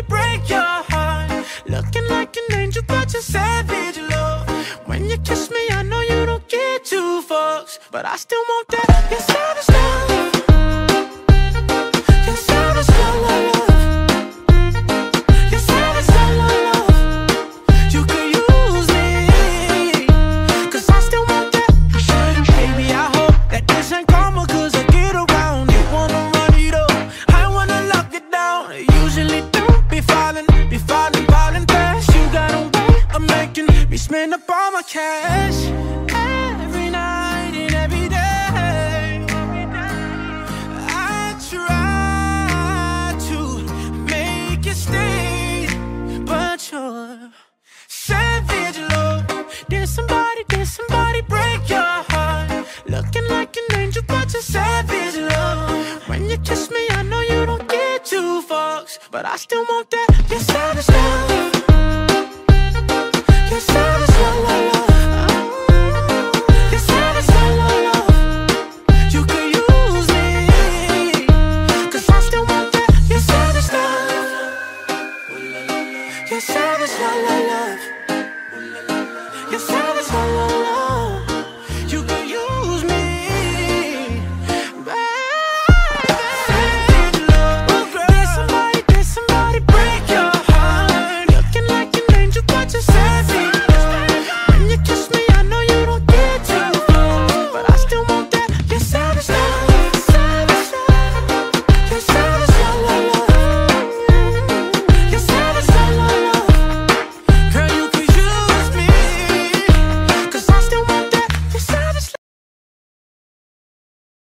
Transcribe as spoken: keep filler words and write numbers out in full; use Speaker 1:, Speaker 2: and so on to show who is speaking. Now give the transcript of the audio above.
Speaker 1: break your heart. Looking like an angel, but you're savage, love. When you kiss me, I know you don't get two fucks, but I still want that. You're savage love. You're savage love, love, love. You're savage love, love, love. You could use me, cause I still want that. Baby, I hope that this ain't karma, cause I get around. You wanna run it up, I wanna lock it down. Usually don't be falling, be falling, falling fast. You got a way of making me spend up all my cash. Every night and every day, I try to make you stay, but you're savage, love. Did somebody, did somebody break your heart? Looking like an angel, but you're savage, love. When you kiss me, I know you don't get two fucks, but I still want that. You're savage, love. You're savage, love, love, love. You're savage, love, love, love. You could use me, cause I still want that. You're savage, love. You're savage, love, love, love.